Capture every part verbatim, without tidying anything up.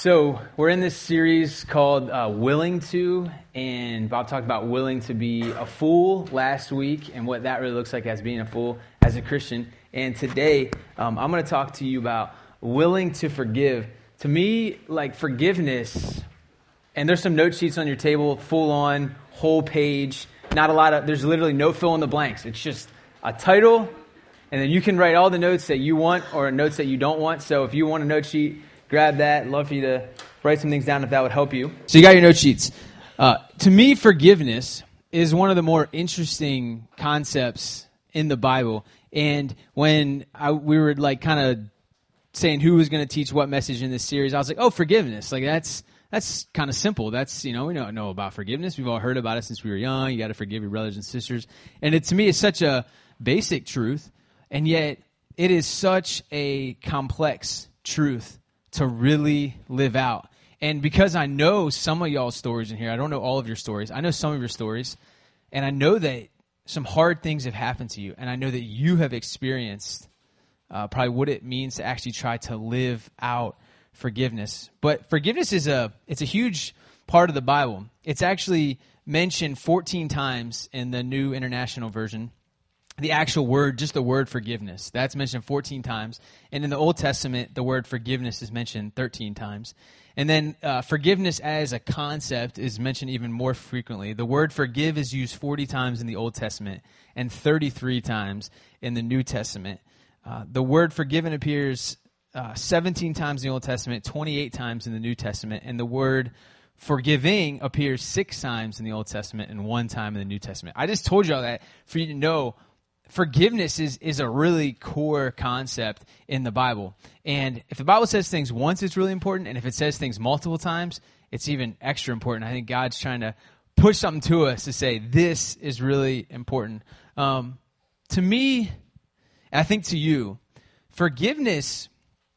So we're in this series called uh, Willing To, and Bob talked about willing to be a fool last week and what that really looks like as being a fool as a Christian. And today um, I'm going to talk to you about willing to forgive. To me, like forgiveness, and there's some note sheets on your table, full on, whole page, not a lot of, there's literally no fill in the blanks. It's just a title, and then you can write all the notes that you want or notes that you don't want. So if you want a note sheet, grab that. Love for you to write some things down if that would help you. So you got your note sheets. Uh, to me, forgiveness is one of the more interesting concepts in the Bible. And when I, we were like kind of saying who was going to teach what message in this series, I was like, oh, forgiveness. Like that's that's kind of simple. That's, you know, we don't know about forgiveness. We've all heard about it since we were young. You got to forgive your brothers and sisters. And it, to me, it's such a basic truth. And yet it is such a complex truth to really live out. And because I know some of y'all's stories in here, I don't know all of your stories. I know some of your stories, and I know that some hard things have happened to you, and I know that you have experienced uh, probably what it means to actually try to live out forgiveness. But forgiveness is a it's a huge part of the Bible. It's actually mentioned fourteen times in the New International Version. The actual word, just the word forgiveness, that's mentioned fourteen times. And in the Old Testament, the word forgiveness is mentioned thirteen times. And then uh, forgiveness as a concept is mentioned even more frequently. The word forgive is used forty times in the Old Testament and thirty-three times in the New Testament. Uh, the word forgiven appears uh, seventeen times in the Old Testament, twenty-eight times in the New Testament. And the word forgiving appears six times in the Old Testament and one time in the New Testament. I just told you all that for you to know forgiveness is, is a really core concept in the Bible. And if the Bible says things once, it's really important. And if it says things multiple times, it's even extra important. I think God's trying to push something to us to say, this is really important. Um, to me, and I think to you, forgiveness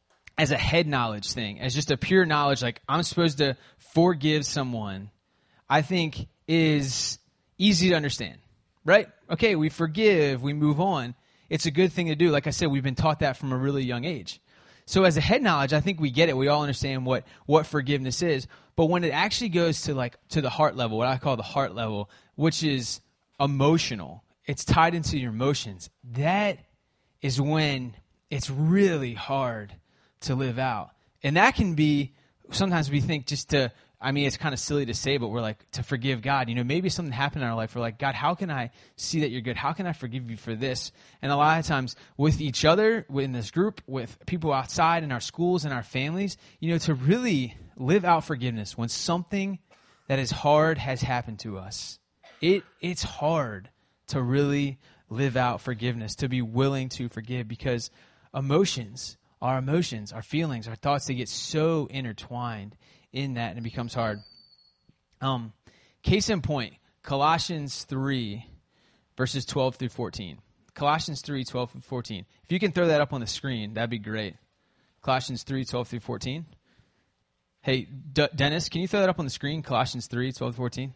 as a head knowledge thing, as just a pure knowledge, like I'm supposed to forgive someone, I think is easy to understand. Right? Okay, we forgive, we move on. It's a good thing to do. Like I said, we've been taught that from a really young age. So as a head knowledge, I think we get it. We all understand what, what forgiveness is. But when it actually goes to like to the heart level, what I call the heart level, which is emotional, it's tied into your emotions. That is when it's really hard to live out. And that can be, sometimes we think just to, I mean, it's kind of silly to say, but we're like, to forgive God. You know, maybe something happened in our life. We're like, God, how can I see that you're good? How can I forgive you for this? And a lot of times with each other, in this group, with people outside in our schools and our families, you know, to really live out forgiveness when something that is hard has happened to us. It It's hard to really live out forgiveness, to be willing to forgive, because emotions, our emotions, our feelings, our thoughts, they get so intertwined in that, and it becomes hard. Um, case in point, Colossians three, verses twelve through fourteen. Colossians three, twelve through fourteen. If you can throw that up on the screen, that'd be great. Colossians three, twelve through fourteen. Hey, D- Dennis, can you throw that up on the screen? Colossians three, twelve through fourteen.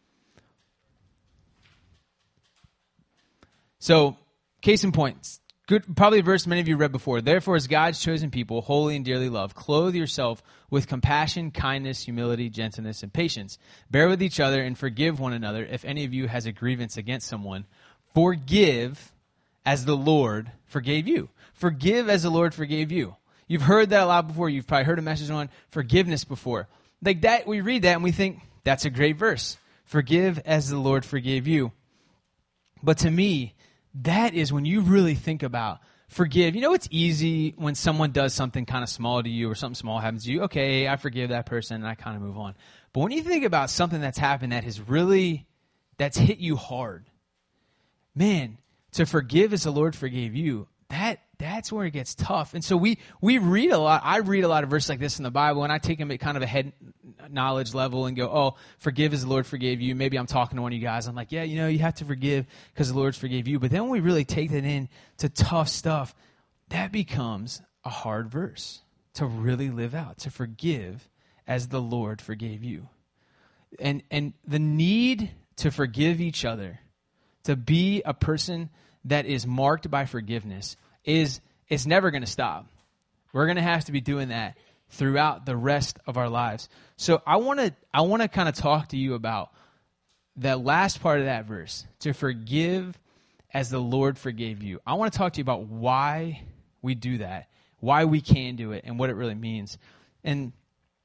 So, case in point, good, probably a verse many of you read before. Therefore, as God's chosen people, holy and dearly loved, clothe yourself with compassion, kindness, humility, gentleness, and patience. Bear with each other and forgive one another if any of you has a grievance against someone. Forgive as the Lord forgave you. Forgive as the Lord forgave you. You've heard that a lot before. You've probably heard a message on forgiveness before. Like that, we read that and we think, that's a great verse. Forgive as the Lord forgave you. But to me, that is when you really think about forgive. You know, it's easy when someone does something kind of small to you or something small happens to you. Okay, I forgive that person and I kind of move on. But when you think about something that's happened that has really, that's hit you hard, man, to forgive as the Lord forgave you, that that's where it gets tough. And so we we read a lot. I read a lot of verses like this in the Bible, and I take them at kind of a head knowledge level and go, oh, forgive as the Lord forgave you. Maybe I'm talking to one of you guys. I'm like, yeah, you know, you have to forgive because the Lord forgave you. But then when we really take that in to tough stuff, that becomes a hard verse to really live out, to forgive as the Lord forgave you. And and the need to forgive each other, to be a person that is marked by forgiveness, is it's never going to stop. We're going to have to be doing that throughout the rest of our lives. So I want to I want to kind of talk to you about that last part of that verse, to forgive as the Lord forgave you. I want to talk to you about why we do that, why we can do it, and what it really means. And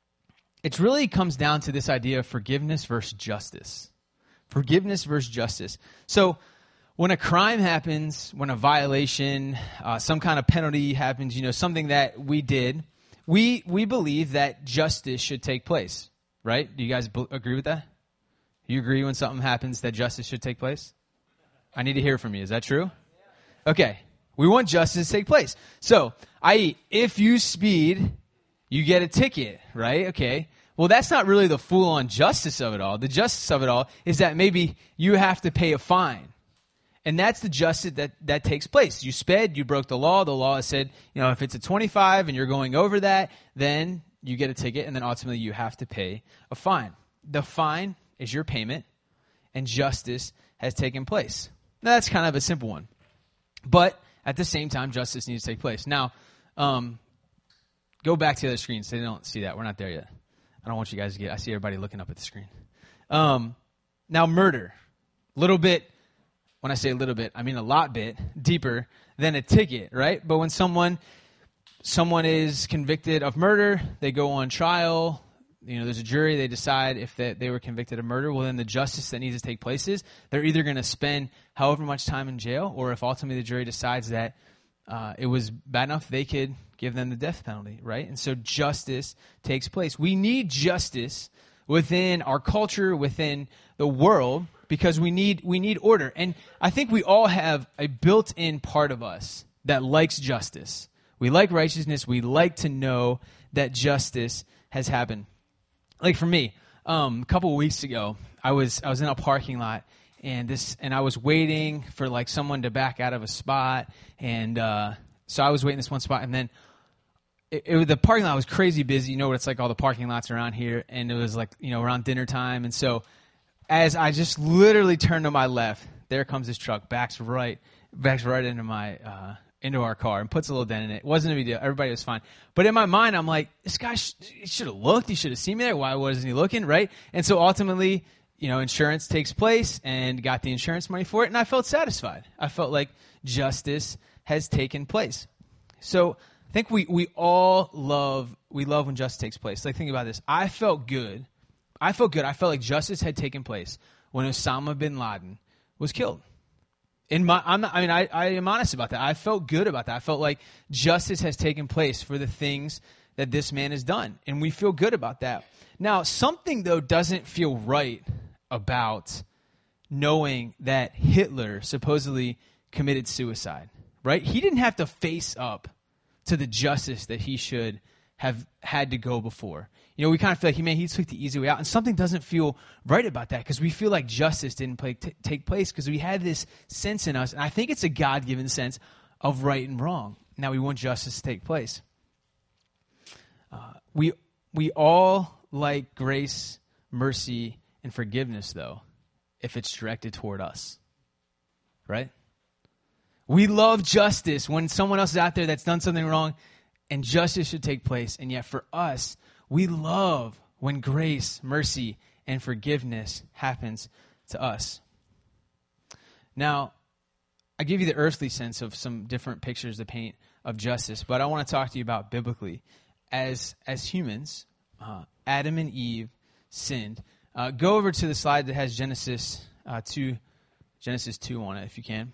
it really comes down to this idea of forgiveness versus justice. Forgiveness versus justice. So when a crime happens, when a violation, uh, some kind of penalty happens, you know, something that we did, we we believe that justice should take place, right? Do you guys b- agree with that? You agree when something happens that justice should take place? I need to hear from you. Is that true? Okay. We want justice to take place. So, that is, if you speed, you get a ticket, right? Okay. Well, that's not really the full-on justice of it all. The justice of it all is that maybe you have to pay a fine. And that's the justice that, that takes place. You sped, you broke the law. The law has said, you know, if it's a twenty-five and you're going over that, then you get a ticket, and then ultimately you have to pay a fine. The fine is your payment, and justice has taken place. Now, that's kind of a simple one. But at the same time, justice needs to take place. Now, um, go back to the other screen so they don't see that. We're not there yet. I don't want you guys to get, I see everybody looking up at the screen. Um, now, murder. Little bit, when I say a little bit, I mean a lot bit deeper than a ticket, right? But when someone someone is convicted of murder, they go on trial, you know, there's a jury, they decide if they, they were convicted of murder, well, then the justice that needs to take place is they're either going to spend however much time in jail, or if ultimately the jury decides that uh, it was bad enough, they could give them the death penalty, right? And so justice takes place. We need justice within our culture, within the world, because we need we need order. And I think we all have a built-in part of us that likes justice. We like righteousness. We like to know that justice has happened. Like for me, um, a couple of weeks ago, I was I was in a parking lot, and this and I was waiting for like someone to back out of a spot, and uh, so I was waiting this one spot, and then it, it, the parking lot was crazy busy. You know what it's like, all the parking lots around here, and it was like, you know, around dinner time, and so as I just literally turned to my left, there comes this truck, backs right, backs right into my. Uh, into our car and puts a little dent in it. It wasn't a big deal. Everybody was fine. But in my mind, I'm like, this guy sh- he should have looked. He should have seen me there. Why wasn't he looking, right? And so ultimately, you know, insurance takes place and got the insurance money for it, and I felt satisfied. I felt like justice has taken place. So I think we, we all love, we love when justice takes place. Like, think about this. I felt good. I felt good. I felt like justice had taken place when Osama bin Laden was killed. In my, I'm not, I mean, I, I am honest about that. I felt good about that. I felt like justice has taken place for the things that this man has done, and we feel good about that. Now, something, though, doesn't feel right about knowing that Hitler supposedly committed suicide, right? He didn't have to face up to the justice that he should have had to go before. You know, we kind of feel like, man, he took the easy way out. And something doesn't feel right about that, because we feel like justice didn't play, t- take place because we had this sense in us. And I think it's a God-given sense of right and wrong. Now we want justice to take place. Uh, we we all like grace, mercy, and forgiveness, though, if it's directed toward us, right? We love justice when someone else is out there that's done something wrong, and justice should take place. And yet for us, we love when grace, mercy, and forgiveness happens to us. Now, I give you the earthly sense of some different pictures to paint of justice, but I want to talk to you about biblically. As as humans, uh, Adam and Eve sinned. Uh, go over to the slide that has Genesis uh, two, Genesis two on it, if you can.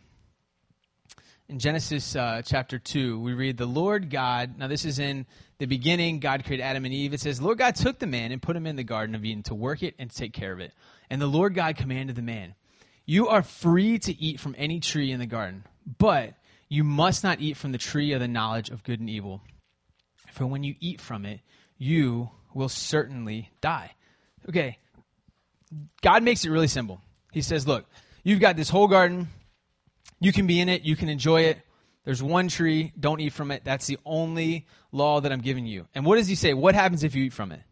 In Genesis uh, chapter two, we read, the Lord God, now this is in the beginning, God created Adam and Eve. It says, Lord God took the man and put him in the Garden of Eden to work it and to take care of it. And the Lord God commanded the man, you are free to eat from any tree in the garden, but you must not eat from the tree of the knowledge of good and evil. For when you eat from it, you will certainly die. Okay, God makes it really simple. He says, look, you've got this whole garden. You can be in it. You can enjoy it. There's one tree. Don't eat from it. That's the only law that I'm giving you. And what does he say? What happens if you eat from it?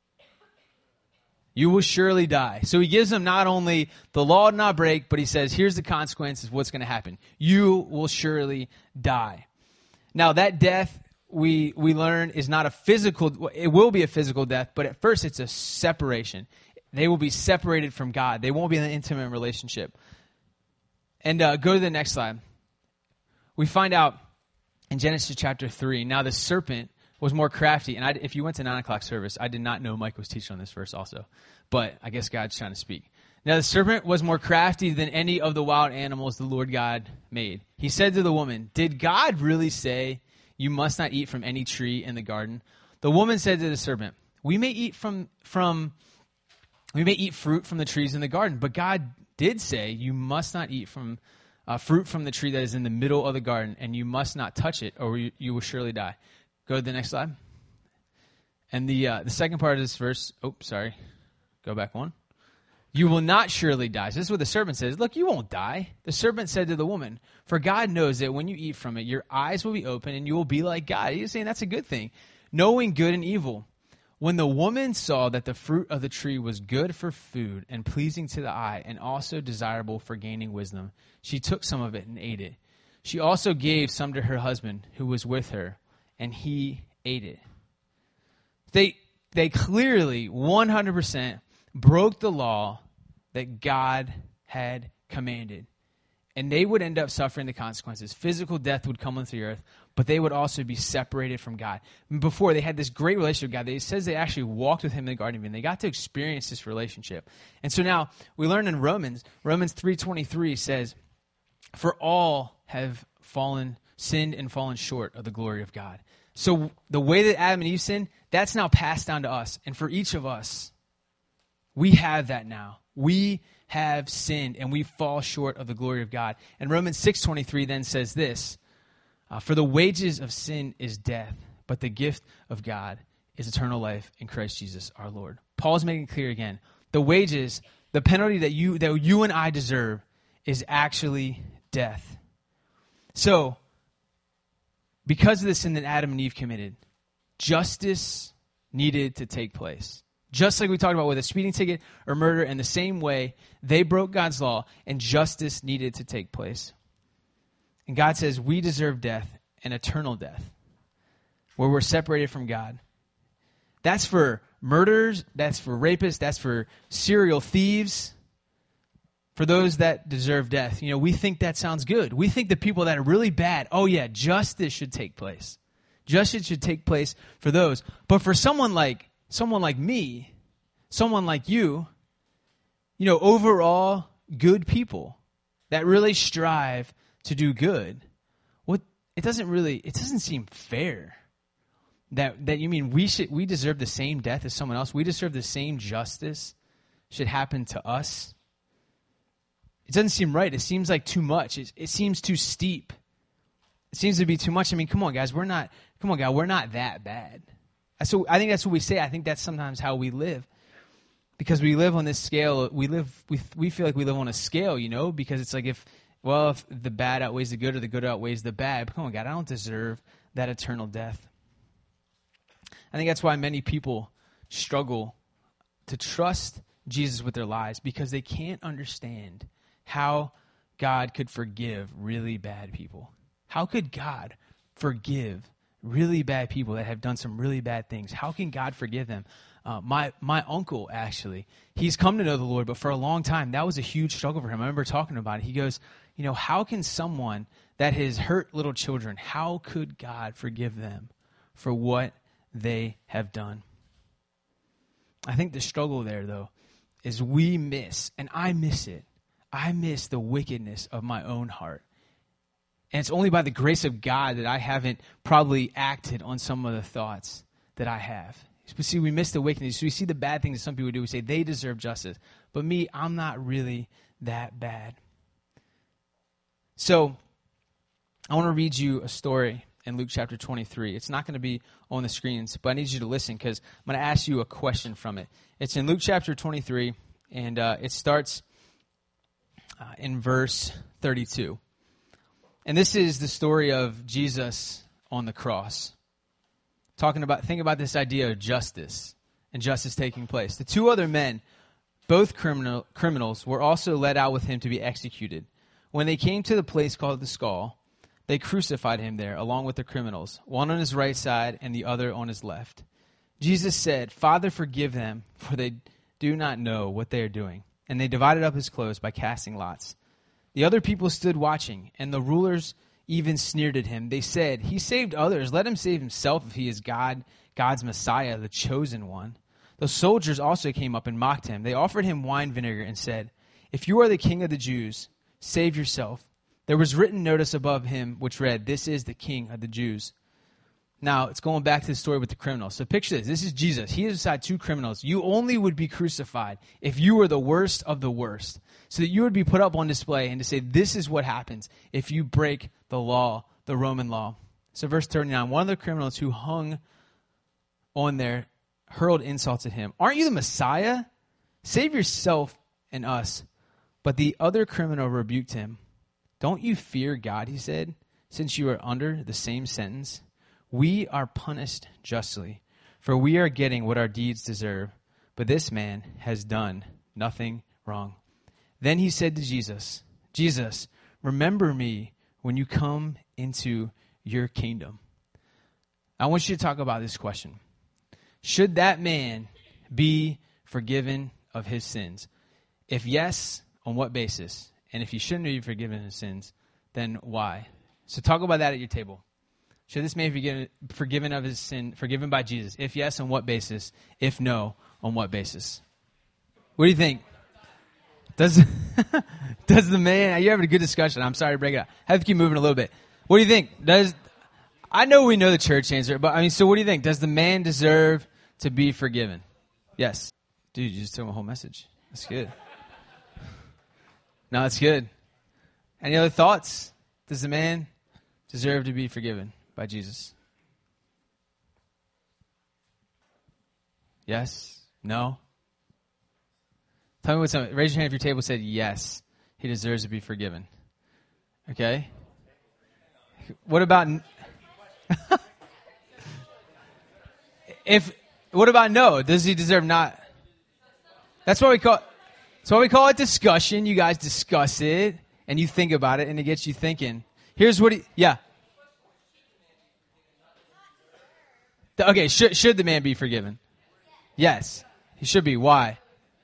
You will surely die. So he gives them not only the law to not break, but he says, here's the consequences of what's going to happen. You will surely die. Now, that death we we learn is not a physical, it will be a physical death, but at first it's a separation. They will be separated from God. They won't be in an intimate relationship. And uh, go to the next slide. We find out in Genesis chapter three, now the serpent was more crafty. And I, if you went to nine o'clock service, I did not know Mike was teaching on this verse also. But I guess God's trying to speak. Now the serpent was more crafty than any of the wild animals the Lord God made. He said to the woman, "Did God really say you must not eat from any tree in the garden?" The woman said to the serpent, "We may eat from from we may eat fruit from the trees in the garden, but God did say you must not eat from uh, fruit from the tree that is in the middle of the garden, and you must not touch it, or you, you will surely die." Go to the next slide. And the uh, the second part of this verse. Oh, sorry. Go back one. "You will not surely die." So this is what the serpent says. Look, you won't die. The serpent said to the woman, "For God knows that when you eat from it, your eyes will be open and you will be like God." He's saying that's a good thing. "Knowing good and evil." When the woman saw that the fruit of the tree was good for food and pleasing to the eye and also desirable for gaining wisdom, she took some of it and ate it. She also gave some to her husband who was with her, and he ate it. They, they clearly, one hundred percent, broke the law that God had commanded. And they would end up suffering the consequences. Physical death would come onto the earth, but they would also be separated from God. Before, they had this great relationship with God. It says they actually walked with him in the Garden of Eden. They got to experience this relationship. And so now, we learn in Romans, Romans three twenty-three says, "For all have fallen, sinned and fallen short of the glory of God." So the way that Adam and Eve sinned, that's now passed down to us. And for each of us, we have that now. We have sinned and we fall short of the glory of God. And Romans six twenty-three then says this, uh, "For the wages of sin is death, but the gift of God is eternal life in Christ Jesus our Lord." Paul's making it clear again. The wages, the penalty that you that you and I deserve is actually death. So, because of the sin that Adam and Eve committed, justice needed to take place. Just like we talked about with a speeding ticket or murder, in the same way, they broke God's law and justice needed to take place. And God says we deserve death, an eternal death, where we're separated from God. That's for murderers, that's for rapists, that's for serial thieves, for those that deserve death. You know, we think that sounds good. We think the people that are really bad, oh yeah, justice should take place. Justice should take place for those. But for someone like Someone like me, someone like you, you know, overall good people that really strive to do good, what it doesn't really, it doesn't seem fair that that you mean we should we deserve the same death as someone else. We deserve the same justice should happen to us. It doesn't seem right. It seems like too much. It, it seems too steep. It seems to be too much. I mean, come on, guys, we're not. Come on, God, we're not that bad. So I think that's what we say. I think that's sometimes how we live, because we live on this scale. We live. We we feel like we live on a scale, you know, because it's like if well, if the bad outweighs the good or the good outweighs the bad. But come on, God, I don't deserve that eternal death. I think that's why many people struggle to trust Jesus with their lives, because they can't understand how God could forgive really bad people. How could God forgive really bad people that have done some really bad things? How can God forgive them? Uh, my my uncle, actually, he's come to know the Lord, but for a long time, that was a huge struggle for him. I remember talking about it. He goes, you know, how can someone that has hurt little children, how could God forgive them for what they have done? I think the struggle there, though, is we miss, and I miss it, I miss the wickedness of my own heart. And it's only by the grace of God that I haven't probably acted on some of the thoughts that I have. But see, we miss the wickedness. We see the bad things that some people do. We say they deserve justice. But me, I'm not really that bad. So I want to read you a story in Luke chapter twenty-three. It's not going to be on the screens, but I need you to listen because I'm going to ask you a question from it. It's in Luke chapter twenty-three, and uh, it starts uh, in verse thirty-two. And this is the story of Jesus on the cross. Talking about, think about this idea of justice and justice taking place. The two other men, both criminal, criminals, were also led out with him to be executed. When they came to the place called the Skull, They crucified him there along with the criminals, one on his right side and the other on his left. Jesus said, "Father, forgive them, for they do not know what they are doing." And they divided up his clothes by casting lots. The other people stood watching, and the rulers even sneered at him. They said, "He saved others. Let him save himself if he is God, God's Messiah, the chosen one." The soldiers also came up and mocked him. They offered him wine vinegar and said, "If you are the king of the Jews, save yourself." There was written notice above him which read, "This is the King of the Jews." Now, it's going back to the story with the criminals. So picture this. This is Jesus. He is beside two criminals. You only would be crucified if you were the worst of the worst, so that you would be put up on display and to say, this is what happens if you break the law, the Roman law. So verse thirty-nine, one of the criminals who hung on there hurled insults at him. "Aren't you the Messiah? Save yourself and us." But the other criminal rebuked him. "Don't you fear God," he said, "since you are under the same sentence? We are punished justly, for we are getting what our deeds deserve. But this man has done nothing wrong." Then he said to Jesus, "Jesus, remember me when you come into your kingdom." I want you to talk about this question. Should that man be forgiven of his sins? If yes, on what basis? And if he shouldn't be forgiven of his sins, then why? So talk about that at your table. Should this man be forgiven of his sin, forgiven by Jesus? If yes, on what basis? If no, on what basis? What do you think? Does does the man, you're having a good discussion. I'm sorry to break it up. I have to keep moving a little bit. What do you think? Does I know we know the church answer, but I mean, so what do you think? Does the man deserve to be forgiven? Yes. Dude, you just told my whole message. That's good. No, that's good. Any other thoughts? Does the man deserve to be forgiven by Jesus? Yes? No? Tell me what's up. Raise your hand if your table said yes, he deserves to be forgiven. Okay? What about if what about no? Does he deserve not? That's what we call That's why we call it discussion. You guys discuss it and you think about it and it gets you thinking. Here's what he, yeah. Okay, should, should the man be forgiven? Yes, he should be. Why?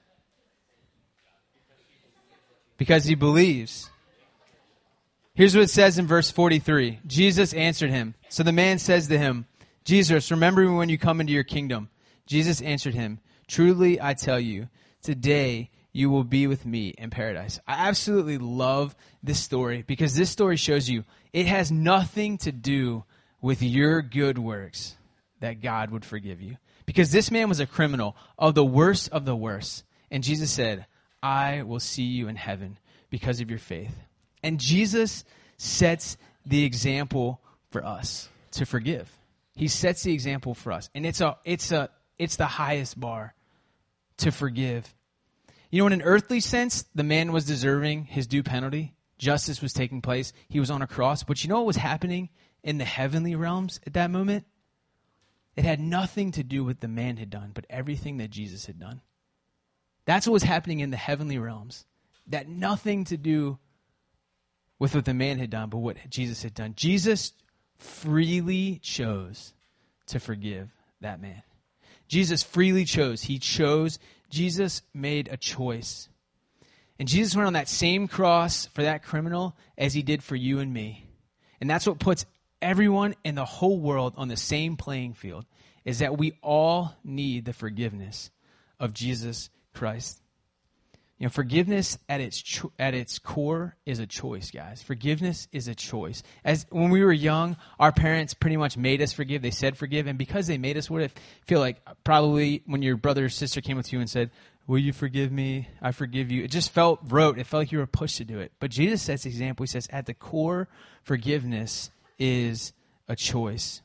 Because he believes. Here's what it says in verse forty-three. Jesus answered him. So the man says to him, "Jesus, remember me when you come into your kingdom." Jesus answered him, "Truly I tell you, today you will be with me in paradise." I absolutely love this story because this story shows you it has nothing to do with your good works that God would forgive you. Because this man was a criminal of the worst of the worst. And Jesus said, "I will see you in heaven because of your faith." And Jesus sets the example for us to forgive. He sets the example for us. And it's a it's a it's the highest bar to forgive. You know, in an earthly sense, the man was deserving his due penalty. Justice was taking place. He was on a cross. But you know what was happening in the heavenly realms at that moment? It had nothing to do with the man had done, but everything that Jesus had done. That's what was happening in the heavenly realms. That nothing to do with what the man had done, but what Jesus had done. Jesus freely chose to forgive that man. Jesus freely chose. He chose. Jesus made a choice. And Jesus went on that same cross for that criminal as he did for you and me. And that's what puts everyone in the whole world on the same playing field, is that we all need the forgiveness of Jesus Christ. You know, forgiveness at its cho- at its core is a choice, guys. Forgiveness is a choice. As when we were young, our parents pretty much made us forgive. They said forgive, and because they made us, what if feel like probably when your brother or sister came up to you and said, "Will you forgive me? I forgive you." It just felt rote. It felt like you were pushed to do it. But Jesus sets the example. He says, at the core, forgiveness is a choice.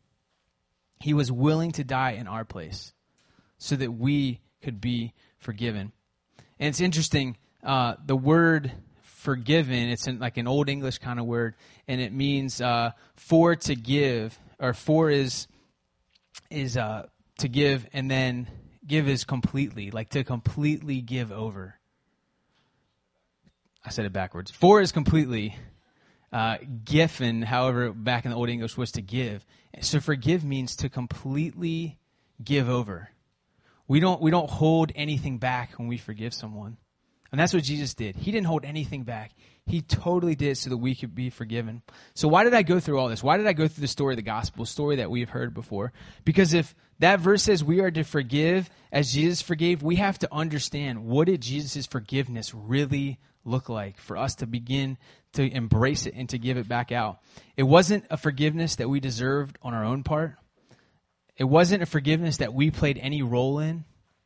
He was willing to die in our place so that we could be forgiven. And it's interesting, uh, the word forgiven, it's in like an old English kind of word, and it means uh, for to give, or for is is uh, to give, and then give is completely, like to completely give over. I said it backwards. For is completely, Uh, giffen, however, back in the Old English, was to give. So forgive means to completely give over. We don't we don't hold anything back when we forgive someone. And that's what Jesus did. He didn't hold anything back. He totally did so that we could be forgiven. So why did I go through all this? Why did I go through the story of the gospel, story that we've heard before? Because if that verse says we are to forgive as Jesus forgave, we have to understand, what did Jesus' forgiveness really look like for us to begin to embrace it and to give it back out? It wasn't a forgiveness that we deserved on our own part. It wasn't a forgiveness that we played any role in.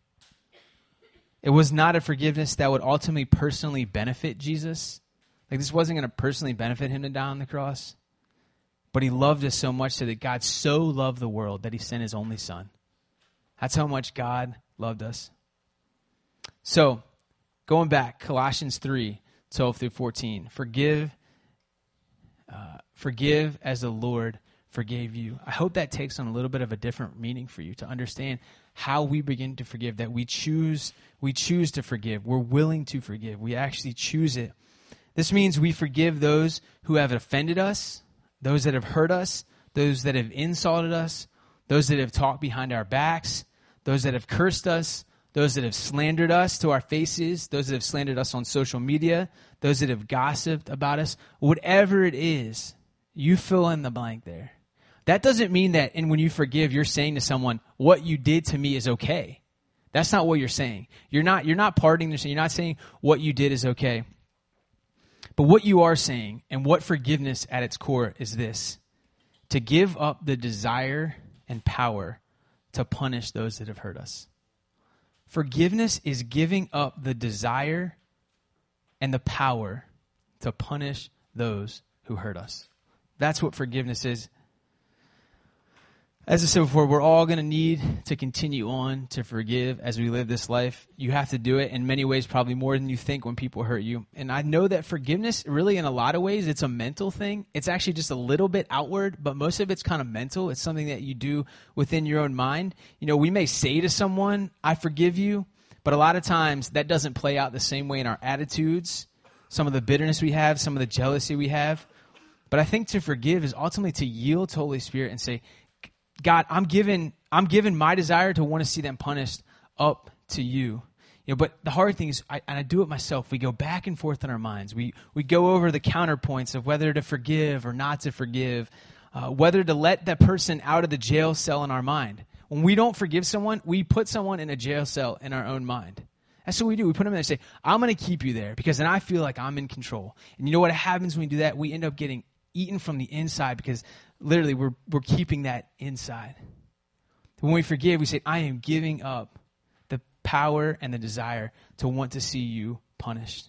It was not a forgiveness that would ultimately personally benefit Jesus. Like, this wasn't going to personally benefit him to die on the cross. But he loved us so much so that God so loved the world that he sent his only son. That's how much God loved us. So, going back, Colossians three, twelve through fourteen. Forgive, uh, forgive as the Lord forgave you. I hope that takes on a little bit of a different meaning for you to understand how we begin to forgive, that we choose, we choose to forgive. We're willing to forgive. We actually choose it. This means we forgive those who have offended us, those that have hurt us, those that have insulted us, those that have talked behind our backs, those that have cursed us, those that have slandered us to our faces, those that have slandered us on social media, those that have gossiped about us. Whatever it is, you fill in the blank there. That doesn't mean that, and when you forgive, you're saying to someone, what you did to me is okay. That's not what you're saying. You're not, you're not pardoning. You're not saying what you did is okay. But what you are saying, and what forgiveness at its core is this: to give up the desire and power to punish those that have hurt us. Forgiveness is giving up the desire and the power to punish those who hurt us. That's what forgiveness is. As I said before, we're all going to need to continue on to forgive as we live this life. You have to do it in many ways, probably more than you think, when people hurt you. And I know that forgiveness, really in a lot of ways, it's a mental thing. It's actually just a little bit outward, but most of it's kind of mental. It's something that you do within your own mind. You know, we may say to someone, I forgive you, but a lot of times that doesn't play out the same way in our attitudes, some of the bitterness we have, some of the jealousy we have. But I think to forgive is ultimately to yield to Holy Spirit and say, God, I'm giving, I'm giving my desire to want to see them punished up to you. You know, but the hard thing is, I, and I do it myself, we go back and forth in our minds. We we go over the counterpoints of whether to forgive or not to forgive, uh, whether to let that person out of the jail cell in our mind. When we don't forgive someone, we put someone in a jail cell in our own mind. That's what we do. We put them in there and say, I'm going to keep you there because then I feel like I'm in control. And you know what happens when we do that? We end up getting eaten from the inside because literally we're we're keeping that inside. When we forgive, we say, I am giving up the power and the desire to want to see you punished.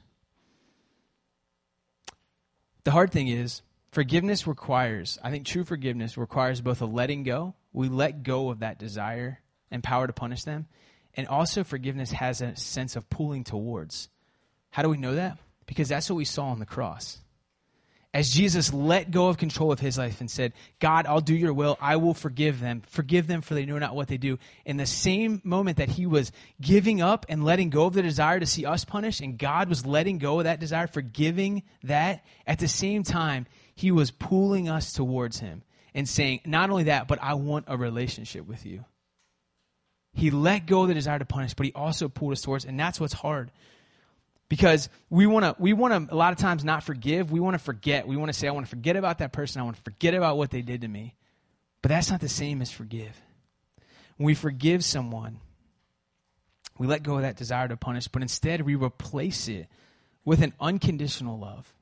The hard thing is, forgiveness requires, I think true forgiveness requires both a letting go. We let go of that desire and power to punish them. And also forgiveness has a sense of pulling towards. How do we know that? Because that's what we saw on the cross. As Jesus let go of control of his life and said, God, I'll do your will. I will forgive them. Forgive them for they know not what they do. In the same moment that he was giving up and letting go of the desire to see us punished, and God was letting go of that desire, forgiving that, at the same time, he was pulling us towards him and saying, not only that, but I want a relationship with you. He let go of the desire to punish, but he also pulled us towards, and that's what's hard. Because we want to, we want to a lot of times not forgive. We want to forget. We want to say, I want to forget about that person. I want to forget about what they did to me. But that's not the same as forgive. When we forgive someone, we let go of that desire to punish, but instead we replace it with an unconditional love.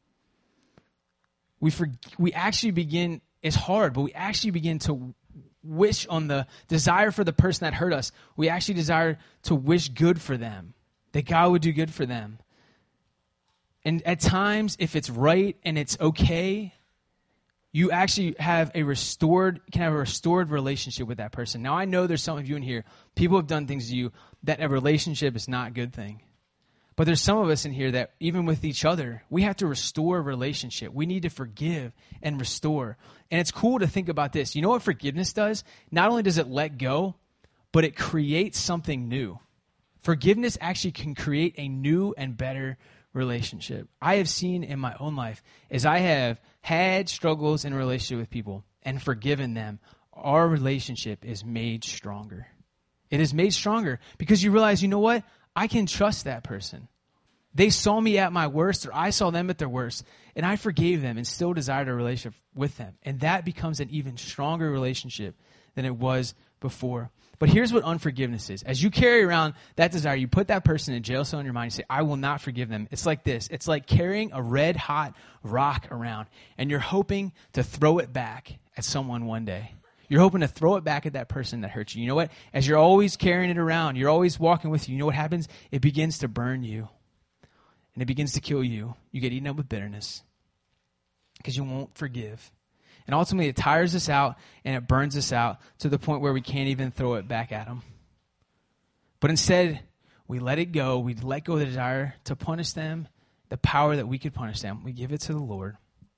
We for, we actually begin, it's hard, but we actually begin to wish on the desire for the person that hurt us. We actually desire to wish good for them, that God would do good for them. And at times, if it's right and it's okay, you actually have a restored, can have a restored relationship with that person. Now, I know there's some of you in here, people have done things to you that a relationship is not a good thing. But there's some of us in here that even with each other, we have to restore a relationship. We need to forgive and restore. And it's cool to think about this. You know what forgiveness does? Not only does it let go, but it creates something new. Forgiveness actually can create a new and better relationship. I have seen in my own life, as I have had struggles in a relationship with people and forgiven them, our relationship is made stronger. It is made stronger because you realize, you know what? I can trust that person. They saw me at my worst, or I saw them at their worst, and I forgave them and still desired a relationship with them. And that becomes an even stronger relationship than it was before. But here's what unforgiveness is. As you carry around that desire, you put that person in jail cell in your mind, you say, I will not forgive them. It's like this. It's like carrying a red hot rock around, and you're hoping to throw it back at someone one day. You're hoping to throw it back at that person that hurt you. You know what? As you're always carrying it around, you're always walking with you, you know what happens? It begins to burn you. And it begins to kill you. You get eaten up with bitterness because you won't forgive. And ultimately, it tires us out and it burns us out to the point where we can't even throw it back at them. But instead, we let it go. We let go of the desire to punish them, the power that we could punish them. We give it to the Lord.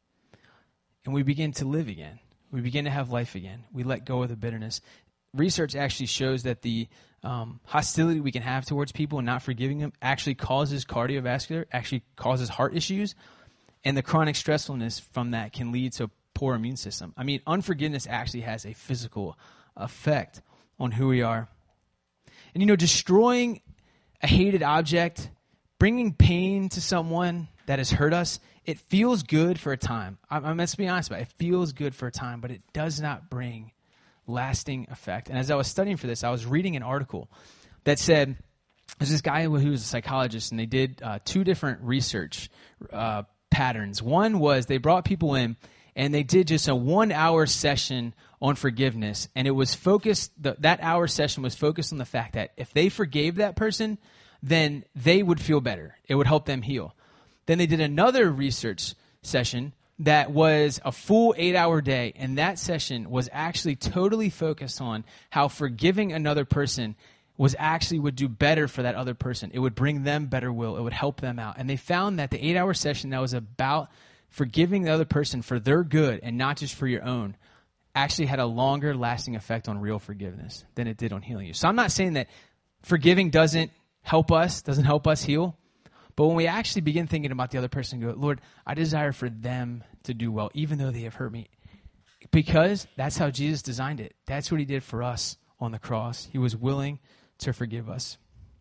And we begin to live again. We begin to have life again. We let go of the bitterness. Research actually shows that the um, hostility we can have towards people and not forgiving them actually causes cardiovascular, actually causes heart issues, and the chronic stressfulness from that can lead to a poor immune system. I mean, unforgiveness actually has a physical effect on who we are. And, you know, destroying a hated object, bringing pain to someone that has hurt us, it feels good for a time. I, I mean, let's be honest about it. It feels good for a time, but it does not bring lasting effect. And as I was studying for this, I was reading an article that said, there's this guy who was a psychologist, and they did uh, two different research uh, patterns. One was they brought people in, and they did just a one-hour session on forgiveness, and it was focused, the, that hour session was focused on the fact that if they forgave that person, then they would feel better. It would help them heal. Then they did another research session that was a full eight-hour day, and that session was actually totally focused on how forgiving another person was actually would do better for that other person. It would bring them better will. It would help them out. And they found that the eight-hour session that was about forgiving the other person for their good and not just for your own actually had a longer lasting effect on real forgiveness than it did on healing you. So I'm not saying that forgiving doesn't help us, doesn't help us heal. But when we actually begin thinking about the other person, go, Lord, I desire for them to do well, even though they have hurt me. Because that's how Jesus designed it. That's what he did for us on the cross. He was willing to forgive us.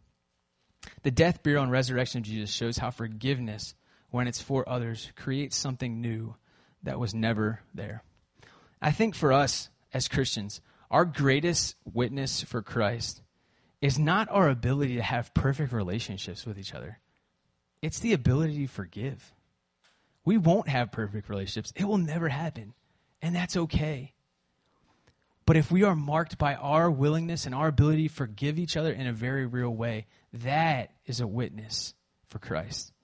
The death, burial, and resurrection of Jesus shows how forgiveness, when it's for others, creates something new that was never there. I think for us as Christians, our greatest witness for Christ is not our ability to have perfect relationships with each other. It's the ability to forgive. We won't have perfect relationships. It will never happen. And that's okay. But if we are marked by our willingness and our ability to forgive each other in a very real way, that is a witness for Christ.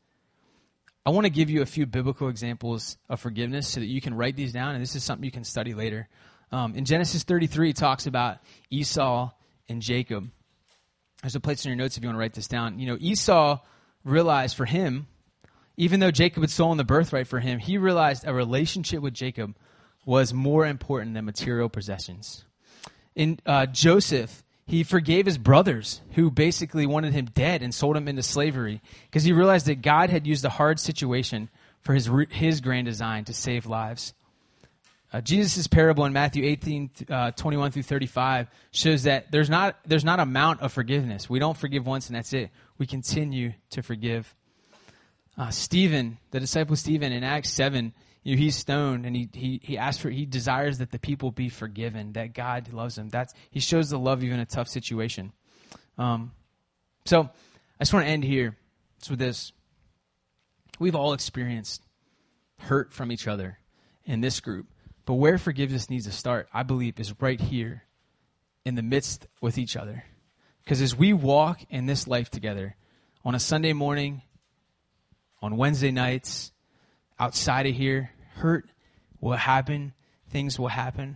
I want to give you a few biblical examples of forgiveness so that you can write these down, and this is something you can study later. Um, in Genesis thirty-three, it talks about Esau and Jacob. There's a place in your notes if you want to write this down. You know, Esau realized for him, even though Jacob had stolen the birthright for him, he realized a relationship with Jacob was more important than material possessions. In uh, Joseph, he forgave his brothers who basically wanted him dead and sold him into slavery because he realized that God had used a hard situation for his his grand design to save lives. Uh, Jesus' parable in Matthew eighteen, uh, twenty-one through thirty-five shows that there's not there's not amount of forgiveness. We don't forgive once and that's it. We continue to forgive. Uh, Stephen, the disciple Stephen in Acts seven, you know, he's stoned and he he he asks for he desires that the people be forgiven, that God loves him. That's he shows the love even in a tough situation. Um, so I just want to end here just with this. We've all experienced hurt from each other in this group. But where forgiveness needs to start, I believe, is right here in the midst with each other. Because as we walk in this life together, on a Sunday morning, on Wednesday nights, outside of here, hurt will happen, things will happen.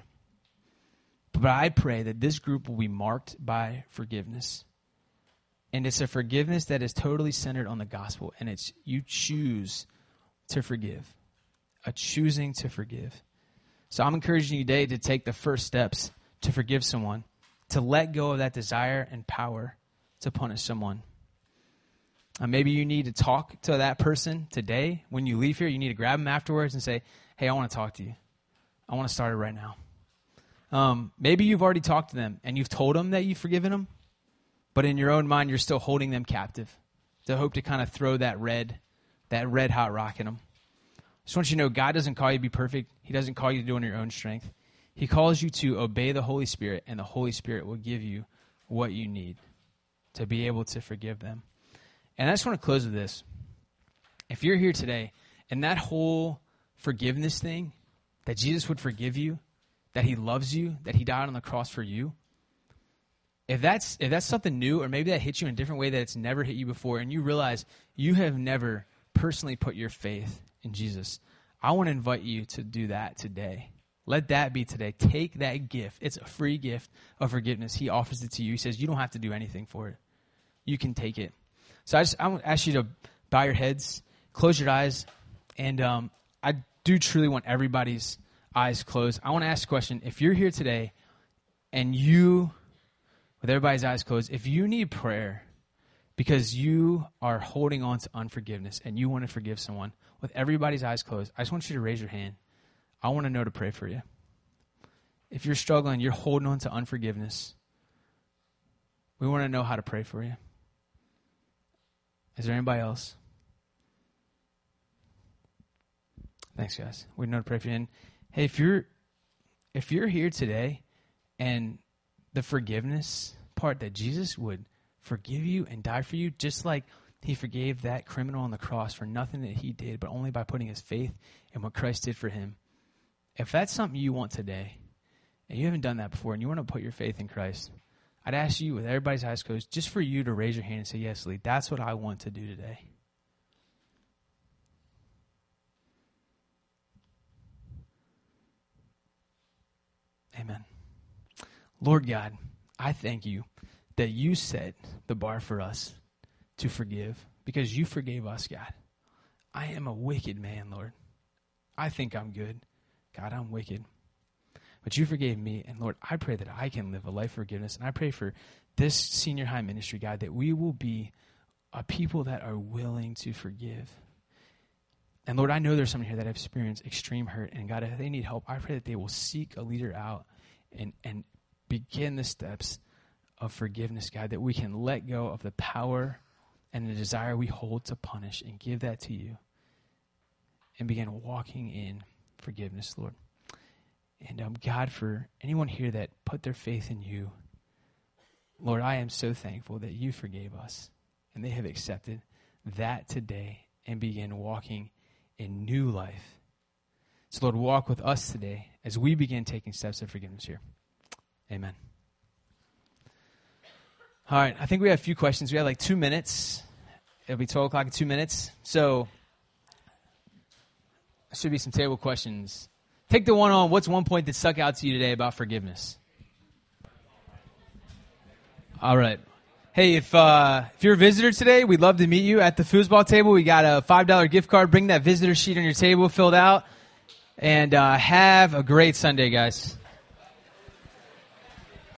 But I pray that this group will be marked by forgiveness. And it's a forgiveness that is totally centered on the gospel. And it's you choose to forgive, a choosing to forgive. So I'm encouraging you today to take the first steps to forgive someone, to let go of that desire and power to punish someone. Uh, maybe you need to talk to that person today. When you leave here, you need to grab them afterwards and say, hey, I want to talk to you. I want to start it right now. Um, maybe you've already talked to them and you've told them that you've forgiven them, but in your own mind, you're still holding them captive to hope to kind of throw that red, that red hot rock in them. I just want you to know God doesn't call you to be perfect. He doesn't call you to do it on your own strength. He calls you to obey the Holy Spirit, and the Holy Spirit will give you what you need to be able to forgive them. And I just want to close with this. If you're here today and that whole forgiveness thing, that Jesus would forgive you, that he loves you, that he died on the cross for you, if that's if that's something new, or maybe that hits you in a different way that it's never hit you before, and you realize you have never personally put your faith in Jesus, I want to invite you to do that today. Let that be today. Take that gift. It's a free gift of forgiveness. He offers it to you. He says you don't have to do anything for it. You can take it. So I just I want to ask you to bow your heads, close your eyes, and um, I do truly want everybody's eyes closed. I want to ask a question. If you're here today and you, with everybody's eyes closed, if you need prayer because you are holding on to unforgiveness and you want to forgive someone, with everybody's eyes closed, I just want you to raise your hand. I want to know to pray for you. If you're struggling, you're holding on to unforgiveness, we want to know how to pray for you. Is there anybody else? Thanks, guys. We know to pray for you. And hey, if you're if you're here today and the forgiveness part, that Jesus would forgive you and die for you, just like he forgave that criminal on the cross for nothing that he did, but only by putting his faith in what Christ did for him. If that's something you want today, and you haven't done that before, and you want to put your faith in Christ, I'd ask you, with everybody's eyes closed, just for you to raise your hand and say, yes, Lee, that's what I want to do today. Amen. Lord God, I thank you that you set the bar for us to forgive, because you forgave us, God. I am a wicked man, Lord. I think I'm good. God, I'm wicked. But you forgave me, and Lord, I pray that I can live a life of forgiveness, and I pray for this senior high ministry, God, that we will be a people that are willing to forgive. And Lord, I know there's someone here that have experienced extreme hurt, and God, if they need help, I pray that they will seek a leader out and, and begin the steps of forgiveness, God, that we can let go of the power and the desire we hold to punish and give that to you and begin walking in forgiveness, Lord. And um, God, for anyone here that put their faith in you, Lord, I am so thankful that you forgave us and they have accepted that today and begin walking in new life. So, Lord, walk with us today as we begin taking steps of forgiveness here. Amen. All right, I think we have a few questions. We have like two minutes. It'll be twelve o'clock in two minutes. So, there should be some table questions. Take the one on, what's one point that stuck out to you today about forgiveness? All right. Hey, if uh, if you're a visitor today, we'd love to meet you at the foosball table. We got a five dollar gift card. Bring that visitor sheet on your table filled out. And uh, have a great Sunday, guys.